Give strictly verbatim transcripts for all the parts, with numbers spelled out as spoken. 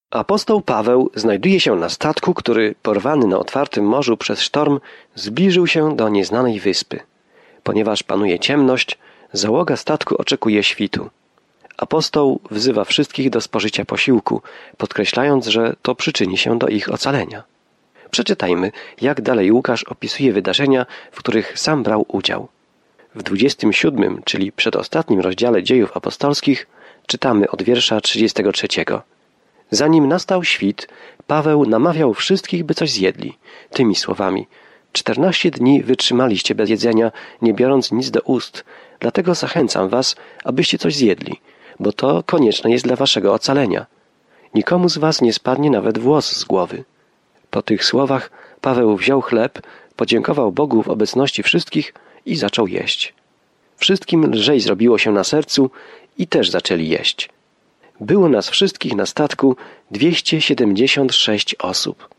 Apostoł Paweł znajduje się na statku, który, porwany na otwartym morzu przez sztorm, zbliżył się do nieznanej wyspy. Ponieważ panuje ciemność, załoga statku oczekuje świtu. Apostoł wzywa wszystkich do spożycia posiłku, podkreślając, że to przyczyni się do ich ocalenia. Przeczytajmy, jak dalej Łukasz opisuje wydarzenia, w których sam brał udział. W dwudziestym siódmym, czyli przedostatnim rozdziale Dziejów Apostolskich, czytamy od wiersza trzydziestego trzeciego. Zanim nastał świt, Paweł namawiał wszystkich, by coś zjedli, tymi słowami: czternaście dni wytrzymaliście bez jedzenia, nie biorąc nic do ust, dlatego zachęcam was, abyście coś zjedli, bo to konieczne jest dla waszego ocalenia. Nikomu z was nie spadnie nawet włos z głowy. Po tych słowach Paweł wziął chleb, podziękował Bogu w obecności wszystkich i zaczął jeść. Wszystkim lżej zrobiło się na sercu i też zaczęli jeść. Było nas wszystkich na statku dwieście siedemdziesiąt sześć osób.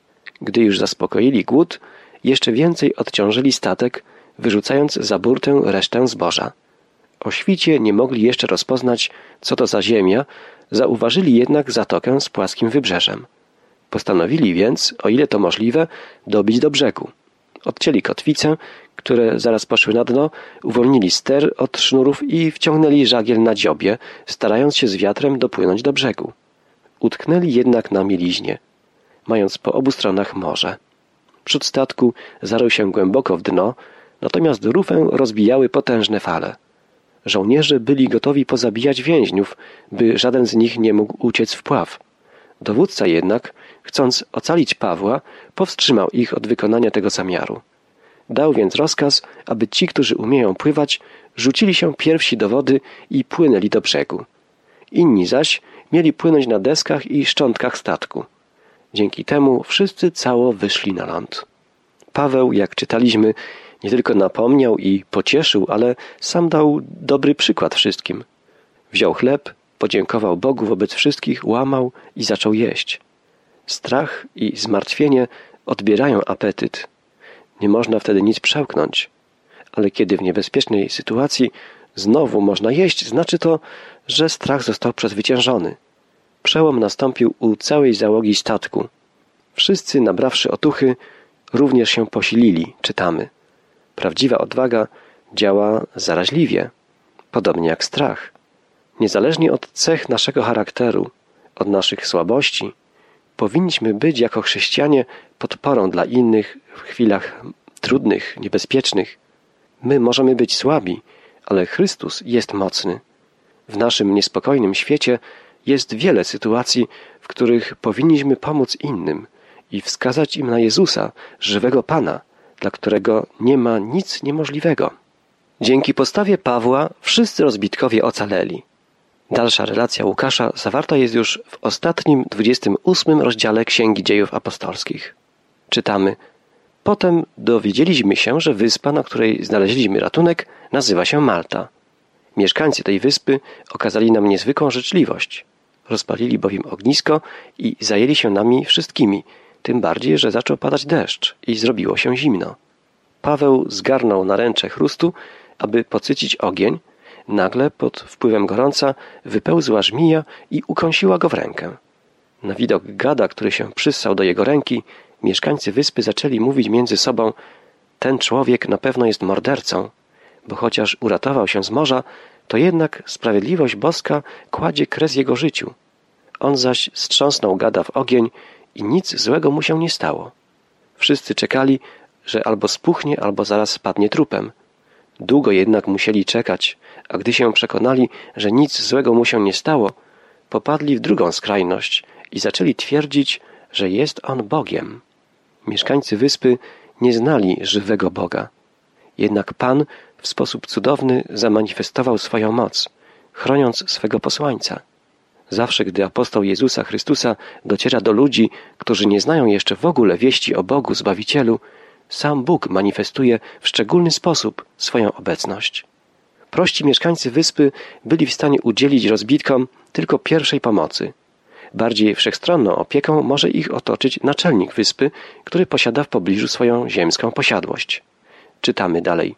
Gdy już zaspokoili głód, jeszcze więcej odciążyli statek, wyrzucając za burtę resztę zboża. O świcie nie mogli jeszcze rozpoznać, co to za ziemia, zauważyli jednak zatokę z płaskim wybrzeżem. Postanowili więc, o ile to możliwe, dobić do brzegu. Odcięli kotwice, które zaraz poszły na dno, uwolnili ster od sznurów i wciągnęli żagiel na dziobie, starając się z wiatrem dopłynąć do brzegu. Utknęli jednak na mieliźnie, mając po obu stronach morze. Przód statku zarył się głęboko w dno, natomiast rufę rozbijały potężne fale. Żołnierze byli gotowi pozabijać więźniów, by żaden z nich nie mógł uciec w pław. Dowódca jednak, chcąc ocalić Pawła, powstrzymał ich od wykonania tego zamiaru. Dał więc rozkaz, aby ci, którzy umieją pływać, rzucili się pierwsi do wody i płynęli do brzegu. Inni zaś mieli płynąć na deskach i szczątkach statku. Dzięki temu wszyscy cało wyszli na ląd. Paweł, jak czytaliśmy, nie tylko napomniał i pocieszył, ale sam dał dobry przykład wszystkim. Wziął chleb, podziękował Bogu wobec wszystkich, łamał i zaczął jeść. Strach i zmartwienie odbierają apetyt. Nie można wtedy nic przełknąć. Ale kiedy w niebezpiecznej sytuacji znowu można jeść, znaczy to, że strach został przezwyciężony. Przełom nastąpił u całej załogi statku. Wszyscy, nabrawszy otuchy, również się posilili, czytamy. Prawdziwa odwaga działa zaraźliwie, podobnie jak strach. Niezależnie od cech naszego charakteru, od naszych słabości, powinniśmy być jako chrześcijanie podporą dla innych w chwilach trudnych, niebezpiecznych. My możemy być słabi, ale Chrystus jest mocny. W naszym niespokojnym świecie jest wiele sytuacji, w których powinniśmy pomóc innym i wskazać im na Jezusa, żywego Pana, dla którego nie ma nic niemożliwego. Dzięki postawie Pawła wszyscy rozbitkowie ocaleli. Dalsza relacja Łukasza zawarta jest już w ostatnim, dwudziestym ósmym rozdziale Księgi Dziejów Apostolskich. Czytamy: Potem dowiedzieliśmy się, że wyspa, na której znaleźliśmy ratunek, nazywa się Malta. Mieszkańcy tej wyspy okazali nam niezwykłą życzliwość. Rozpalili bowiem ognisko i zajęli się nami wszystkimi, tym bardziej, że zaczął padać deszcz i zrobiło się zimno. Paweł zgarnął naręcze chrustu, aby podsycić ogień. Nagle pod wpływem gorąca wypełzła żmija i ukąsiła go w rękę. Na widok gada, który się przyssał do jego ręki, mieszkańcy wyspy zaczęli mówić między sobą: ten człowiek na pewno jest mordercą, bo chociaż uratował się z morza, to jednak sprawiedliwość boska kładzie kres jego życiu. On zaś strząsnął gada w ogień i nic złego mu się nie stało. Wszyscy czekali, że albo spuchnie, albo zaraz spadnie trupem. Długo jednak musieli czekać, a gdy się przekonali, że nic złego mu się nie stało, popadli w drugą skrajność i zaczęli twierdzić, że jest on Bogiem. Mieszkańcy wyspy nie znali żywego Boga. Jednak Pan w sposób cudowny zamanifestował swoją moc, chroniąc swego posłańca. Zawsze, gdy apostoł Jezusa Chrystusa dociera do ludzi, którzy nie znają jeszcze w ogóle wieści o Bogu Zbawicielu, sam Bóg manifestuje w szczególny sposób swoją obecność. Prości mieszkańcy wyspy byli w stanie udzielić rozbitkom tylko pierwszej pomocy. Bardziej wszechstronną opieką może ich otoczyć naczelnik wyspy, który posiada w pobliżu swoją ziemską posiadłość. Czytamy dalej.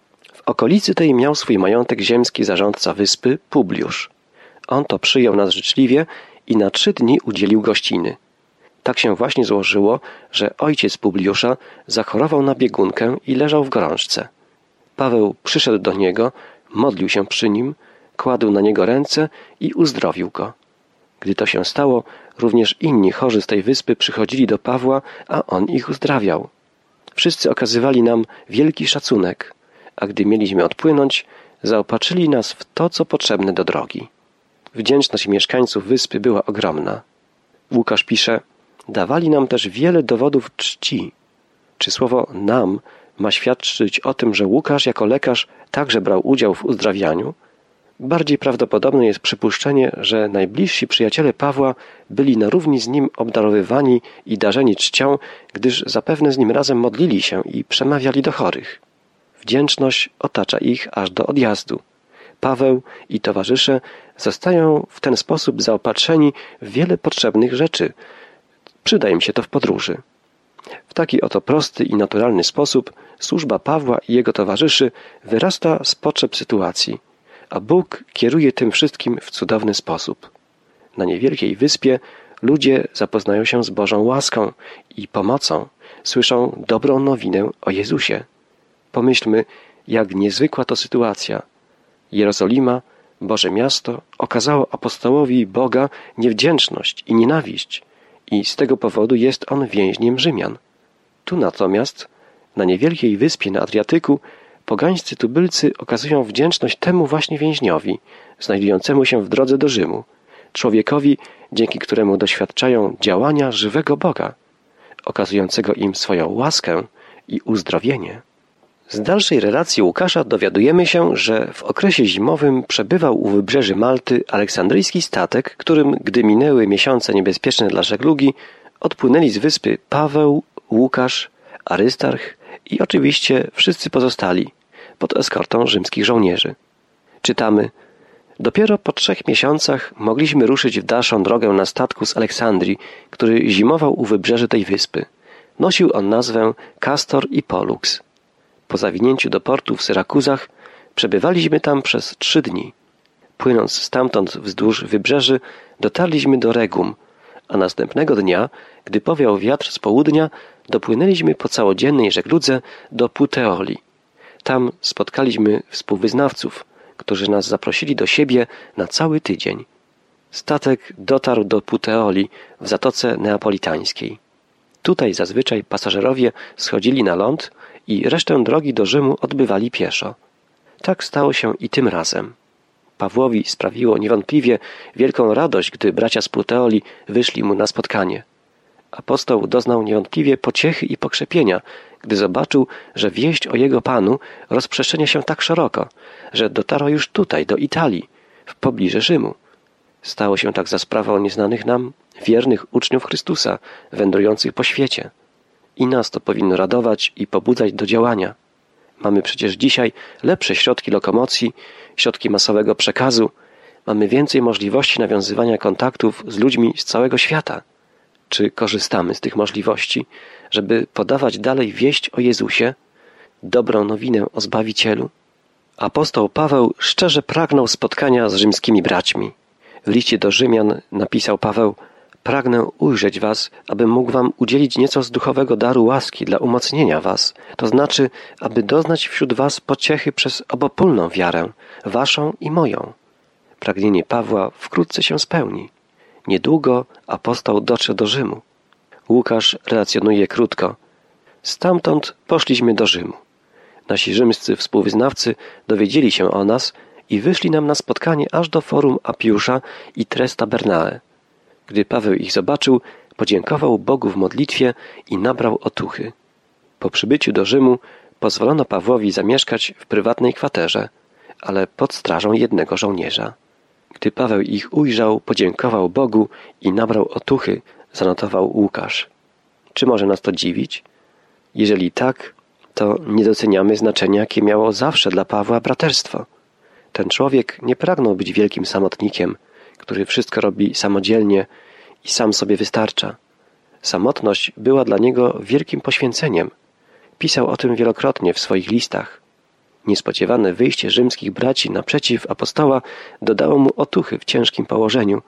W okolicy tej miał swój majątek ziemski zarządca wyspy Publiusz. On to przyjął nas życzliwie i na trzy dni udzielił gościny. Tak się właśnie złożyło, że ojciec Publiusza zachorował na biegunkę i leżał w gorączce. Paweł przyszedł do niego, modlił się przy nim, kładł na niego ręce i uzdrowił go. Gdy to się stało, również inni chorzy z tej wyspy przychodzili do Pawła, a on ich uzdrawiał. Wszyscy okazywali nam wielki szacunek, a gdy mieliśmy odpłynąć, zaopatrzyli nas w to, co potrzebne do drogi. Wdzięczność mieszkańców wyspy była ogromna. Łukasz pisze, dawali nam też wiele dowodów czci. Czy słowo nam ma świadczyć o tym, że Łukasz jako lekarz także brał udział w uzdrawianiu? Bardziej prawdopodobne jest przypuszczenie, że najbliżsi przyjaciele Pawła byli na równi z nim obdarowywani i darzeni czcią, gdyż zapewne z nim razem modlili się i przemawiali do chorych. Wdzięczność otacza ich aż do odjazdu. Paweł i towarzysze zostają w ten sposób zaopatrzeni w wiele potrzebnych rzeczy. Przyda im się to w podróży. W taki oto prosty i naturalny sposób służba Pawła i jego towarzyszy wyrasta z potrzeb sytuacji, a Bóg kieruje tym wszystkim w cudowny sposób. Na niewielkiej wyspie ludzie zapoznają się z Bożą łaską i pomocą, słyszą dobrą nowinę o Jezusie. Pomyślmy, jak niezwykła to sytuacja. Jerozolima, Boże miasto, okazało apostołowi Boga niewdzięczność i nienawiść i z tego powodu jest on więźniem Rzymian. Tu natomiast, na niewielkiej wyspie na Adriatyku, pogańscy tubylcy okazują wdzięczność temu właśnie więźniowi, znajdującemu się w drodze do Rzymu, człowiekowi, dzięki któremu doświadczają działania żywego Boga, okazującego im swoją łaskę i uzdrowienie. Z dalszej relacji Łukasza dowiadujemy się, że w okresie zimowym przebywał u wybrzeży Malty aleksandryjski statek, którym, gdy minęły miesiące niebezpieczne dla żeglugi, odpłynęli z wyspy Paweł, Łukasz, Arystarch i oczywiście wszyscy pozostali pod eskortą rzymskich żołnierzy. Czytamy: dopiero po trzech miesiącach mogliśmy ruszyć w dalszą drogę na statku z Aleksandrii, który zimował u wybrzeży tej wyspy. Nosił on nazwę Castor i Pollux. Po zawinięciu do portu w Syrakuzach przebywaliśmy tam przez trzy dni. Płynąc stamtąd wzdłuż wybrzeży, dotarliśmy do Regum, a następnego dnia, gdy powiał wiatr z południa, dopłynęliśmy po całodziennej żegludze do Puteoli. Tam spotkaliśmy współwyznawców, którzy nas zaprosili do siebie na cały tydzień. Statek dotarł do Puteoli w Zatoce Neapolitańskiej. Tutaj zazwyczaj pasażerowie schodzili na ląd i resztę drogi do Rzymu odbywali pieszo. Tak stało się i tym razem. Pawłowi sprawiło niewątpliwie wielką radość, gdy bracia z Puteoli wyszli mu na spotkanie. Apostoł doznał niewątpliwie pociechy i pokrzepienia, gdy zobaczył, że wieść o jego Panu rozprzestrzenia się tak szeroko, że dotarła już tutaj, do Italii, w pobliżu Rzymu. Stało się tak za sprawą nieznanych nam, wiernych uczniów Chrystusa, wędrujących po świecie. I nas to powinno radować i pobudzać do działania. Mamy przecież dzisiaj lepsze środki lokomocji, środki masowego przekazu. Mamy więcej możliwości nawiązywania kontaktów z ludźmi z całego świata. Czy korzystamy z tych możliwości, żeby podawać dalej wieść o Jezusie, dobrą nowinę o Zbawicielu? Apostoł Paweł szczerze pragnął spotkania z rzymskimi braćmi. W liście do Rzymian napisał Paweł: pragnę ujrzeć was, abym mógł wam udzielić nieco z duchowego daru łaski dla umocnienia was, to znaczy, aby doznać wśród was pociechy przez obopólną wiarę, waszą i moją. Pragnienie Pawła wkrótce się spełni. Niedługo apostoł dotrze do Rzymu. Łukasz relacjonuje krótko. Stamtąd poszliśmy do Rzymu. Nasi rzymscy współwyznawcy dowiedzieli się o nas i wyszli nam na spotkanie aż do forum Apiusza i Tres Tabernae. Gdy Paweł ich zobaczył, podziękował Bogu w modlitwie i nabrał otuchy. Po przybyciu do Rzymu pozwolono Pawłowi zamieszkać w prywatnej kwaterze, ale pod strażą jednego żołnierza. Gdy Paweł ich ujrzał, podziękował Bogu i nabrał otuchy, zanotował Łukasz. Czy może nas to dziwić? Jeżeli tak, to nie doceniamy znaczenia, jakie miało zawsze dla Pawła braterstwo. Ten człowiek nie pragnął być wielkim samotnikiem, który wszystko robi samodzielnie i sam sobie wystarcza. Samotność była dla niego wielkim poświęceniem. Pisał o tym wielokrotnie w swoich listach. Niespodziewane wyjście rzymskich braci naprzeciw apostoła dodało mu otuchy w ciężkim położeniu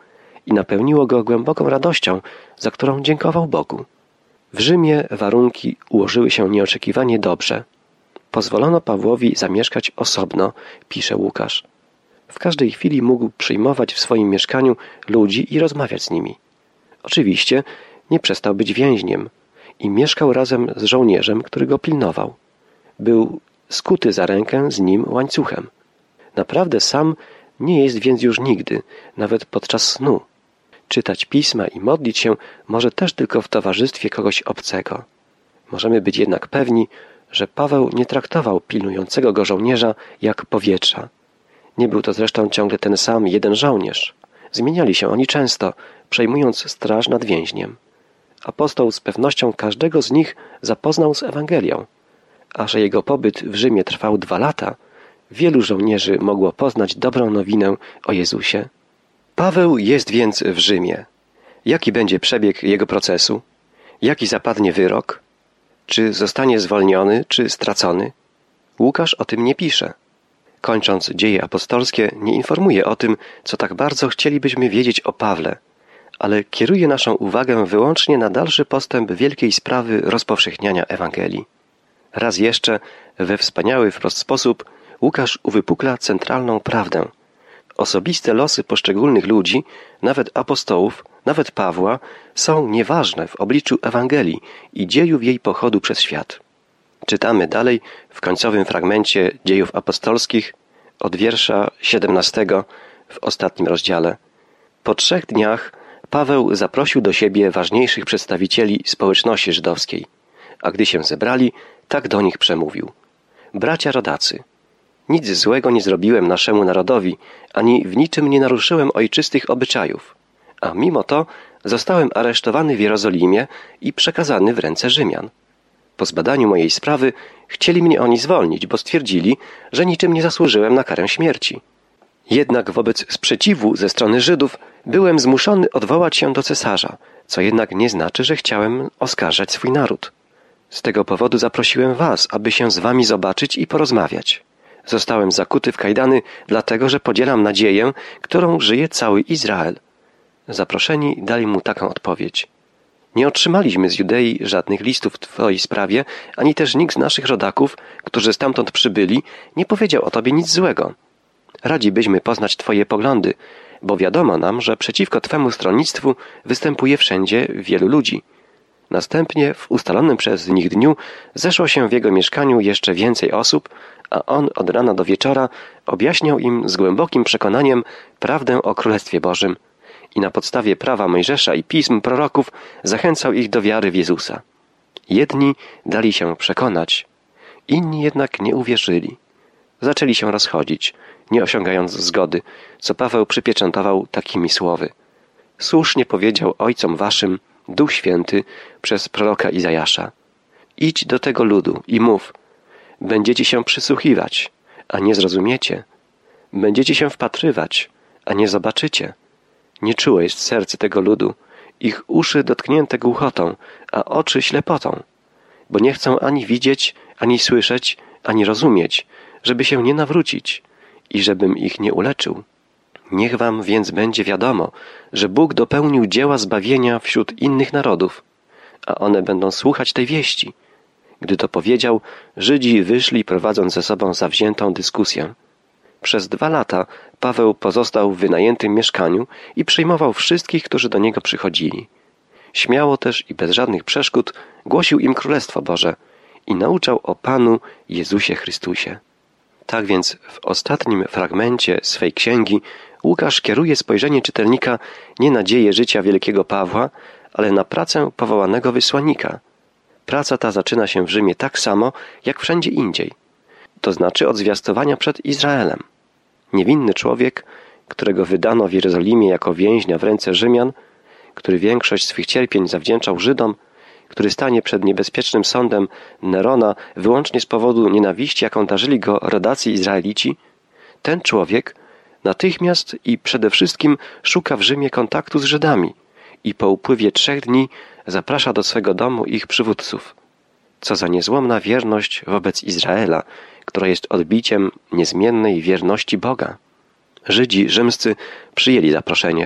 i napełniło go głęboką radością, za którą dziękował Bogu. W Rzymie warunki ułożyły się nieoczekiwanie dobrze. Pozwolono Pawłowi zamieszkać osobno, pisze Łukasz. W każdej chwili mógł przyjmować w swoim mieszkaniu ludzi i rozmawiać z nimi. Oczywiście nie przestał być więźniem i mieszkał razem z żołnierzem, który go pilnował. Był skuty za rękę z nim łańcuchem. Naprawdę sam nie jest więc już nigdy, nawet podczas snu. Czytać pisma i modlić się może też tylko w towarzystwie kogoś obcego. Możemy być jednak pewni, że Paweł nie traktował pilnującego go żołnierza jak powietrza. Nie był to zresztą ciągle ten sam jeden żołnierz. Zmieniali się oni często, przejmując straż nad więźniem. Apostoł z pewnością każdego z nich zapoznał z Ewangelią, a że jego pobyt w Rzymie trwał dwa lata, wielu żołnierzy mogło poznać dobrą nowinę o Jezusie. Paweł jest więc w Rzymie. Jaki będzie przebieg jego procesu? Jaki zapadnie wyrok? Czy zostanie zwolniony, czy stracony? Łukasz o tym nie pisze. Kończąc dzieje apostolskie, nie informuje o tym, co tak bardzo chcielibyśmy wiedzieć o Pawle, ale kieruje naszą uwagę wyłącznie na dalszy postęp wielkiej sprawy rozpowszechniania Ewangelii. Raz jeszcze, we wspaniały wprost sposób, Łukasz uwypukla centralną prawdę. Osobiste losy poszczególnych ludzi, nawet apostołów, nawet Pawła, są nieważne w obliczu Ewangelii i dziejów jej pochodu przez świat. Czytamy dalej w końcowym fragmencie Dziejów Apostolskich od wiersza siedemnastego w ostatnim rozdziale. Po trzech dniach Paweł zaprosił do siebie ważniejszych przedstawicieli społeczności żydowskiej, a gdy się zebrali, tak do nich przemówił. Bracia rodacy, nic złego nie zrobiłem naszemu narodowi, ani w niczym nie naruszyłem ojczystych obyczajów, a mimo to zostałem aresztowany w Jerozolimie i przekazany w ręce Rzymian. Po zbadaniu mojej sprawy chcieli mnie oni zwolnić, bo stwierdzili, że niczym nie zasłużyłem na karę śmierci. Jednak wobec sprzeciwu ze strony Żydów byłem zmuszony odwołać się do cesarza, co jednak nie znaczy, że chciałem oskarżać swój naród. Z tego powodu zaprosiłem was, aby się z wami zobaczyć i porozmawiać. Zostałem zakuty w kajdany, dlatego że podzielam nadzieję, którą żyje cały Izrael. Zaproszeni dali mu taką odpowiedź. Nie otrzymaliśmy z Judei żadnych listów w twojej sprawie, ani też nikt z naszych rodaków, którzy stamtąd przybyli, nie powiedział o tobie nic złego. Radzi byśmy poznać twoje poglądy, bo wiadomo nam, że przeciwko twemu stronnictwu występuje wszędzie wielu ludzi. Następnie w ustalonym przez nich dniu zeszło się w jego mieszkaniu jeszcze więcej osób, a on od rana do wieczora objaśniał im z głębokim przekonaniem prawdę o Królestwie Bożym i na podstawie prawa Mojżesza i pism proroków zachęcał ich do wiary w Jezusa. Jedni dali się przekonać, inni jednak nie uwierzyli. Zaczęli się rozchodzić, nie osiągając zgody, co Paweł przypieczętował takimi słowy. Słusznie powiedział ojcom waszym Duch Święty przez proroka Izajasza. Idź do tego ludu i mów, będziecie się przysłuchiwać, a nie zrozumiecie. Będziecie się wpatrywać, a nie zobaczycie. Nieczułe jest serce tego ludu, ich uszy dotknięte głuchotą, a oczy ślepotą, bo nie chcą ani widzieć, ani słyszeć, ani rozumieć, żeby się nie nawrócić i żebym ich nie uleczył. Niech wam więc będzie wiadomo, że Bóg dopełnił dzieła zbawienia wśród innych narodów, a one będą słuchać tej wieści. Gdy to powiedział, Żydzi wyszli, prowadząc ze sobą zawziętą dyskusję. Przez dwa lata Paweł pozostał w wynajętym mieszkaniu i przyjmował wszystkich, którzy do niego przychodzili. Śmiało też i bez żadnych przeszkód głosił im Królestwo Boże i nauczał o Panu Jezusie Chrystusie. Tak więc w ostatnim fragmencie swej księgi Łukasz kieruje spojrzenie czytelnika nie na dzieje życia wielkiego Pawła, ale na pracę powołanego wysłannika. Praca ta zaczyna się w Rzymie tak samo, jak wszędzie indziej. To znaczy od zwiastowania przed Izraelem. Niewinny człowiek, którego wydano w Jerozolimie jako więźnia w ręce Rzymian, który większość swych cierpień zawdzięczał Żydom, który stanie przed niebezpiecznym sądem Nerona wyłącznie z powodu nienawiści, jaką darzyli go rodacy Izraelici, ten człowiek natychmiast i przede wszystkim szuka w Rzymie kontaktu z Żydami i po upływie trzech dni zaprasza do swego domu ich przywódców. Co za niezłomna wierność wobec Izraela, która jest odbiciem niezmiennej wierności Boga. Żydzi rzymscy przyjęli zaproszenie.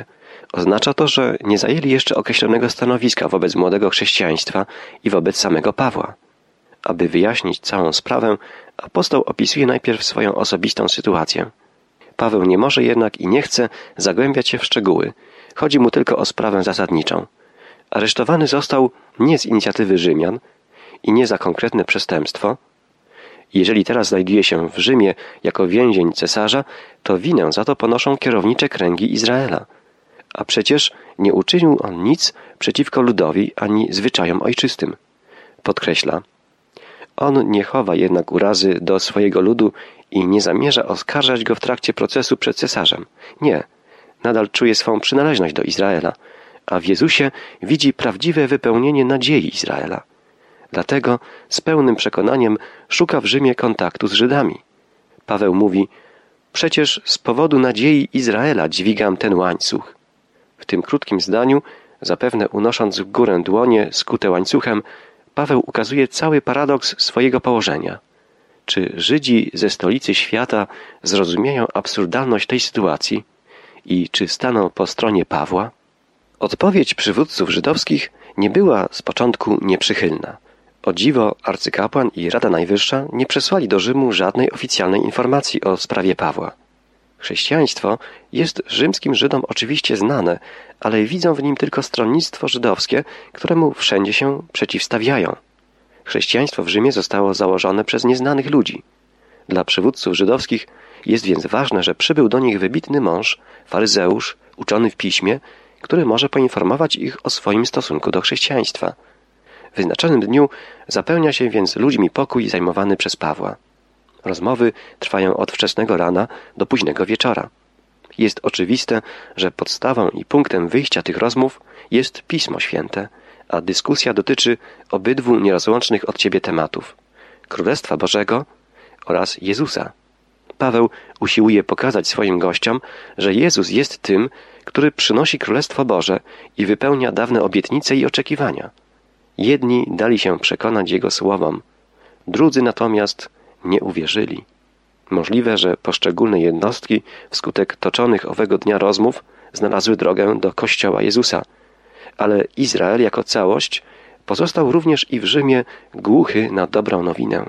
Oznacza to, że nie zajęli jeszcze określonego stanowiska wobec młodego chrześcijaństwa i wobec samego Pawła. Aby wyjaśnić całą sprawę, apostoł opisuje najpierw swoją osobistą sytuację. Paweł nie może jednak i nie chce zagłębiać się w szczegóły. Chodzi mu tylko o sprawę zasadniczą. Aresztowany został nie z inicjatywy Rzymian i nie za konkretne przestępstwo. Jeżeli teraz znajduje się w Rzymie jako więzień cesarza, to winę za to ponoszą kierownicze kręgi Izraela. A przecież nie uczynił on nic przeciwko ludowi ani zwyczajom ojczystym. Podkreśla. On nie chowa jednak urazy do swojego ludu i nie zamierza oskarżać go w trakcie procesu przed cesarzem. Nie, nadal czuje swą przynależność do Izraela, a w Jezusie widzi prawdziwe wypełnienie nadziei Izraela. Dlatego z pełnym przekonaniem szuka w Rzymie kontaktu z Żydami. Paweł mówi, przecież z powodu nadziei Izraela dźwigam ten łańcuch. W tym krótkim zdaniu, zapewne unosząc w górę dłonie skute łańcuchem, Paweł ukazuje cały paradoks swojego położenia. Czy Żydzi ze stolicy świata zrozumieją absurdalność tej sytuacji i czy staną po stronie Pawła? Odpowiedź przywódców żydowskich nie była z początku nieprzychylna. O dziwo arcykapłan i Rada Najwyższa nie przesłali do Rzymu żadnej oficjalnej informacji o sprawie Pawła. Chrześcijaństwo jest rzymskim Żydom oczywiście znane, ale widzą w nim tylko stronnictwo żydowskie, któremu wszędzie się przeciwstawiają. Chrześcijaństwo w Rzymie zostało założone przez nieznanych ludzi. Dla przywódców żydowskich jest więc ważne, że przybył do nich wybitny mąż, faryzeusz, uczony w piśmie, który może poinformować ich o swoim stosunku do chrześcijaństwa. W wyznaczonym dniu zapełnia się więc ludźmi pokój zajmowany przez Pawła. Rozmowy trwają od wczesnego rana do późnego wieczora. Jest oczywiste, że podstawą i punktem wyjścia tych rozmów jest Pismo Święte, a dyskusja dotyczy obydwu nierozłącznych od siebie tematów – Królestwa Bożego oraz Jezusa. Paweł usiłuje pokazać swoim gościom, że Jezus jest tym, który przynosi Królestwo Boże i wypełnia dawne obietnice i oczekiwania. Jedni dali się przekonać Jego słowom, drudzy natomiast nie uwierzyli. Możliwe, że poszczególne jednostki wskutek toczonych owego dnia rozmów znalazły drogę do Kościoła Jezusa, ale Izrael jako całość pozostał również i w Rzymie głuchy na dobrą nowinę.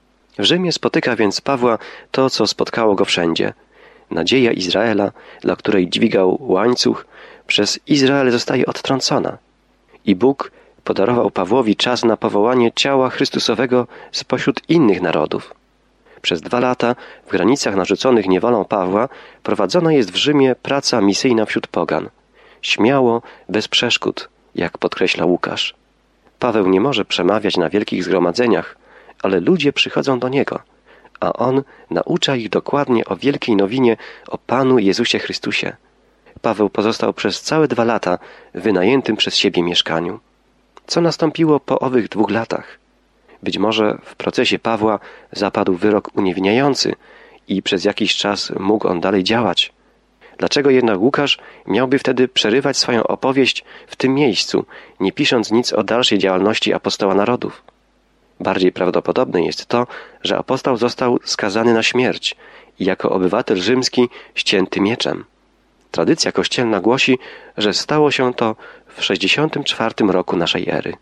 W Rzymie spotyka więc Pawła to, co spotkało go wszędzie. Nadzieja Izraela, dla której dźwigał łańcuch, przez Izrael zostaje odtrącona. I Bóg podarował Pawłowi czas na powołanie ciała Chrystusowego spośród innych narodów. Przez dwa lata w granicach narzuconych niewolą Pawła prowadzona jest w Rzymie praca misyjna wśród pogan. Śmiało, bez przeszkód, jak podkreśla Łukasz. Paweł nie może przemawiać na wielkich zgromadzeniach, ale ludzie przychodzą do niego, a on naucza ich dokładnie o wielkiej nowinie o Panu Jezusie Chrystusie. Paweł pozostał przez całe dwa lata w wynajętym przez siebie mieszkaniu. Co nastąpiło po owych dwóch latach? Być może w procesie Pawła zapadł wyrok uniewinniający i przez jakiś czas mógł on dalej działać. Dlaczego jednak Łukasz miałby wtedy przerywać swoją opowieść w tym miejscu, nie pisząc nic o dalszej działalności apostoła narodów? Bardziej prawdopodobne jest to, że apostoł został skazany na śmierć i jako obywatel rzymski ścięty mieczem. Tradycja kościelna głosi, że stało się to w sześćdziesiątym czwartym roku naszej ery.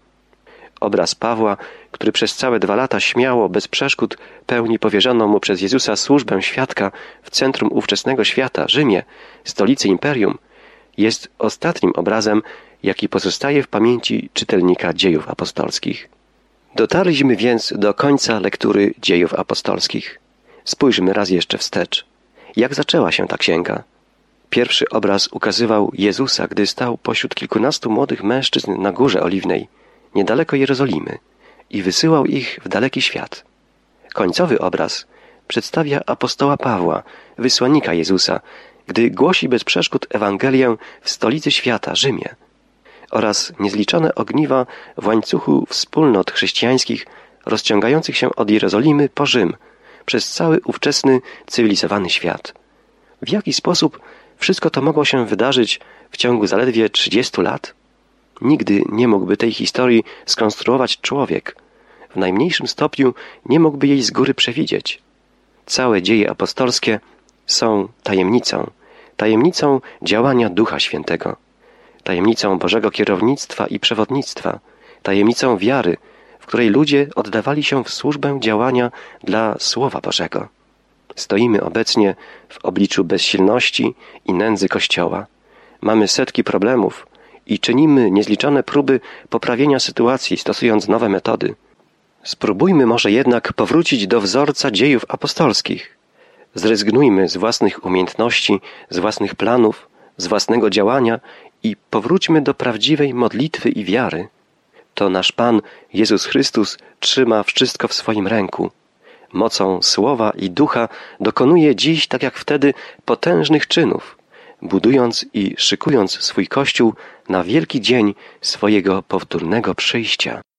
Obraz Pawła, który przez całe dwa lata śmiało, bez przeszkód pełni powierzoną mu przez Jezusa służbę świadka w centrum ówczesnego świata, Rzymie, stolicy imperium, jest ostatnim obrazem, jaki pozostaje w pamięci czytelnika dziejów apostolskich. Dotarliśmy więc do końca lektury dziejów apostolskich. Spójrzmy raz jeszcze wstecz. Jak zaczęła się ta księga? Pierwszy obraz ukazywał Jezusa, gdy stał pośród kilkunastu młodych mężczyzn na Górze Oliwnej, niedaleko Jerozolimy, i wysyłał ich w daleki świat. Końcowy obraz przedstawia apostoła Pawła, wysłannika Jezusa, gdy głosi bez przeszkód Ewangelię w stolicy świata, Rzymie, oraz niezliczone ogniwa w łańcuchu wspólnot chrześcijańskich rozciągających się od Jerozolimy po Rzym, przez cały ówczesny cywilizowany świat. W jaki sposób wszystko to mogło się wydarzyć w ciągu zaledwie trzydziestu lat? Nigdy nie mógłby tej historii skonstruować człowiek. W najmniejszym stopniu nie mógłby jej z góry przewidzieć. Całe dzieje apostolskie są tajemnicą, tajemnicą działania Ducha Świętego. tajemnicą Bożego kierownictwa i przewodnictwa, tajemnicą wiary, w której ludzie oddawali się w służbę działania dla Słowa Bożego. Stoimy obecnie w obliczu bezsilności i nędzy Kościoła. Mamy setki problemów i czynimy niezliczone próby poprawienia sytuacji, stosując nowe metody. Spróbujmy może jednak powrócić do wzorca dziejów apostolskich. Zrezygnujmy z własnych umiejętności, z własnych planów, z własnego działania i powróćmy do prawdziwej modlitwy i wiary. To nasz Pan Jezus Chrystus trzyma wszystko w swoim ręku. Mocą Słowa i Ducha dokonuje dziś, tak jak wtedy, potężnych czynów, budując i szykując swój Kościół na wielki dzień swojego powtórnego przyjścia.